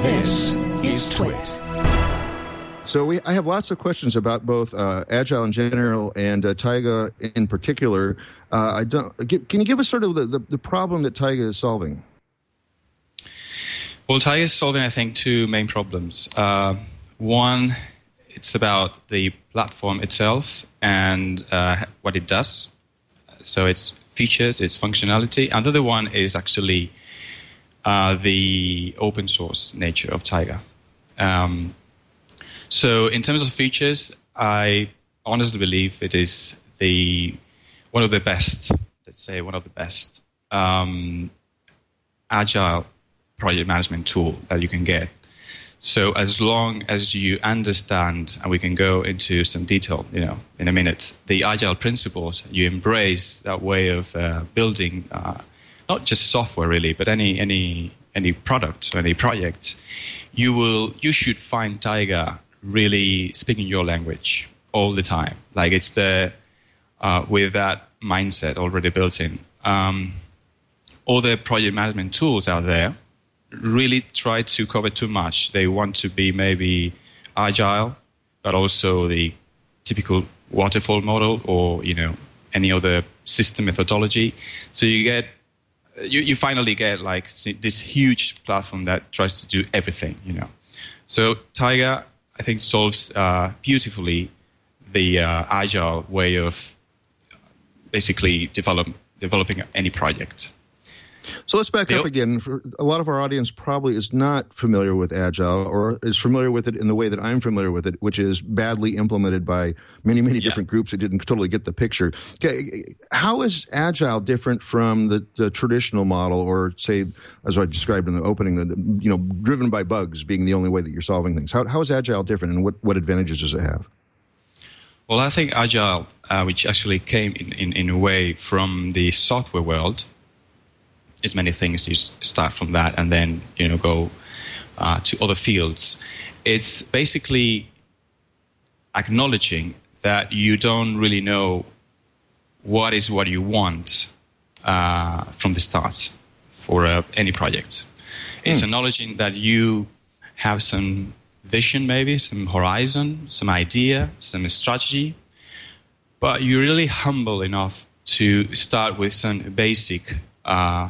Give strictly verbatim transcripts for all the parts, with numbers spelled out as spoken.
This is Twit. So we, I have lots of questions about both uh, Agile in general and uh, Taiga in particular. Uh, I don't. Can you give us sort of the, the, the problem that Taiga is solving? Well, Taiga is solving, I think, two main problems. Uh, one, it's about the platform itself and uh, what it does. So its features, its functionality. And the other one is actually uh, the open source nature of Taiga. Um, so in terms of features, I honestly believe it is the one of the best, let's say one of the best um, agile project management tool that you can get. So as long as you understand, and we can go into some detail, you know, in a minute, the agile principles, you embrace that way of uh, building uh, not just software really, but any any any product or any project, you will you should find Taiga really speaking your language all the time. Like it's the uh, with that mindset already built in. Um, all the project management tools out there really try to cover too much. They want to be maybe agile, but also the typical waterfall model or, you know, any other system methodology. So you get, you, you finally get like this huge platform that tries to do everything, you know. So Taiga, I think, solves uh, beautifully the uh, agile way of basically develop, developing any project. So let's back up again. For a lot of our audience probably is not familiar with Agile or is familiar with it in the way that I'm familiar with it, which is badly implemented by many, many yeah. different groups who didn't totally get the picture. Okay, how is Agile different from the, the traditional model or, say, as I described in the opening, the, you know, driven by bugs being the only way that you're solving things? How, how is Agile different and what, what advantages does it have? Well, I think Agile, uh, which actually came in, in, in a way from the software world, is many things. You start from that and then, you know, go uh, to other fields. It's basically acknowledging that you don't really know what is what you want uh, from the start for uh, any project. It's mm. acknowledging that you have some vision, maybe some horizon, some idea, some strategy, but you're really humble enough to start with some basic uh,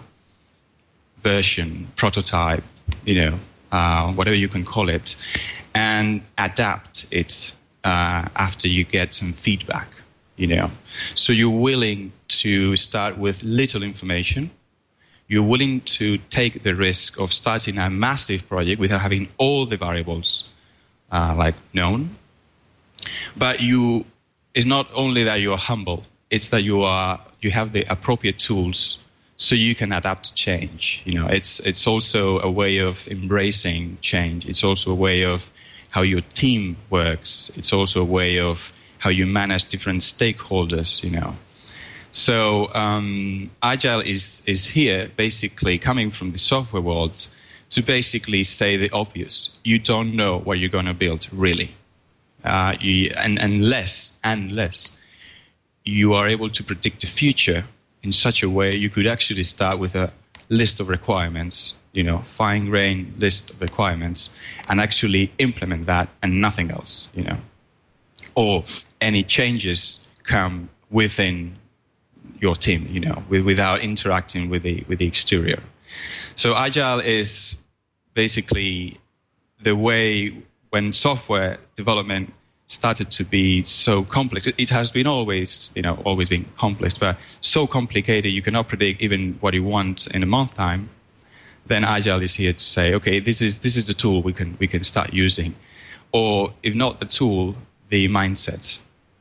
version, prototype, you know, uh, whatever you can call it, and adapt it uh, after you get some feedback, you know. So you're willing to start with little information. You're willing to take the risk of starting a massive project without having all the variables uh, like known. But you, it's not only that you are humble, it's that you are you have the appropriate tools so you can adapt to change. You know, it's it's also a way of embracing change. It's also a way of how your team works. It's also a way of how you manage different stakeholders, you know. So um, Agile is, is here basically coming from the software world to basically say the obvious. You don't know what you're going to build, really. Uh, you, and unless, unless you are able to predict the future in such a way, you could actually start with a list of requirements, you know, fine-grained list of requirements, and actually implement that and nothing else, you know. Or any changes come within your team, you know, with, without interacting with the with the exterior. So Agile is basically the way when software development started to be so complex. It has been always, you know, always been complex, but so complicated you cannot predict even what you want in a month time. Then Agile is here to say, okay, this is this is the tool we can we can start using, or if not the tool, the mindset.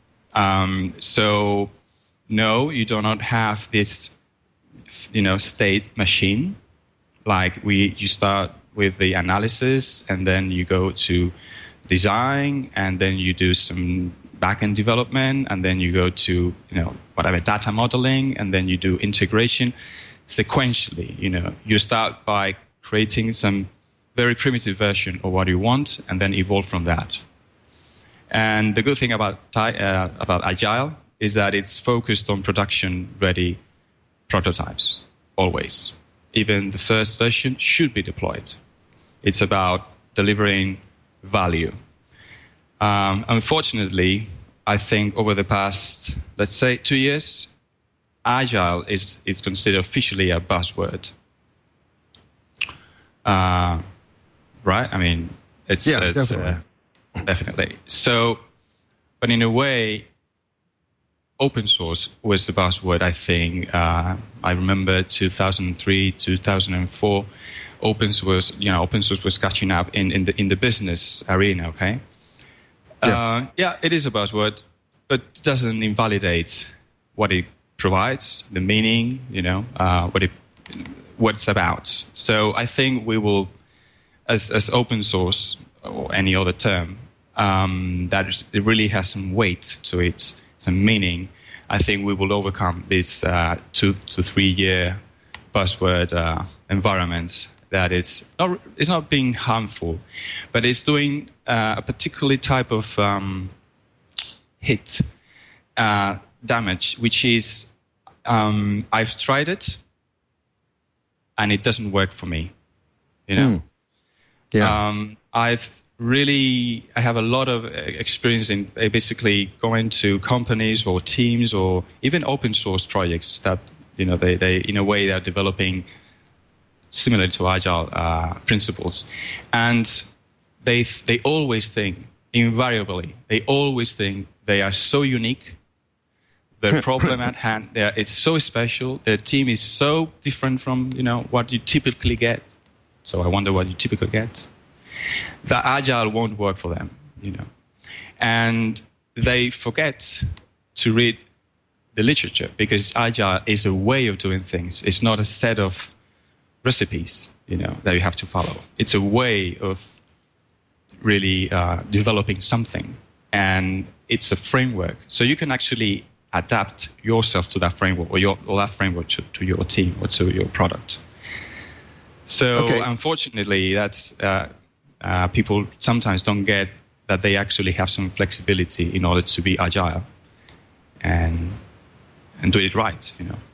Um, so no, you do not have this, you know, state machine. Like we, you start with the analysis, and then you go to design, and then you do some back-end development, and then you go to, you know, whatever, data modeling, and then you do integration sequentially. You know, you start by creating some very primitive version of what you want, and then evolve from that. And the good thing about uh, about Agile is that it's focused on production-ready prototypes, always. Even the first version should be deployed. It's about delivering value. Um, unfortunately, I think over the past, let's say, two years, Agile is, is considered officially a buzzword. Uh, right? I mean, it's... Yeah, it's, definitely. Uh, definitely. So, but in a way, open source was the buzzword, I think. Uh, I remember two thousand three, two thousand four, open source, you know, open source was catching up in, in, the, in the business arena, okay? Yeah. Uh, yeah, it is a buzzword, but it doesn't invalidate what it provides, the meaning, you know, uh, what it, what it's about. So I think we will, as as open source or any other term, um, that is, it really has some weight to it, some meaning. I think we will overcome this uh, two to three year buzzword uh, environment. That it's not it's not being harmful, but it's doing uh, a particular type of um, hit uh, damage, which is um, I've tried it and it doesn't work for me. You know, mm. yeah. Um, I've really I have a lot of experience in basically going to companies or teams or even open source projects that you know they, they in a way they're developing similar to Agile uh, principles. And they they always think, invariably, they always think they are so unique, their problem at hand, it's so special, their team is so different from, you know, what you typically get. So I wonder what you typically get. That Agile won't work for them, you know. And they forget to read the literature, because Agile is a way of doing things. It's not a set of recipes, you know, that you have to follow. It's a way of really uh, developing something, and it's a framework. So you can actually adapt yourself to that framework, or, your, or that framework to, to your team or to your product. So okay. Unfortunately, that's uh, uh, people sometimes don't get that they actually have some flexibility in order to be agile and and do it right, you know.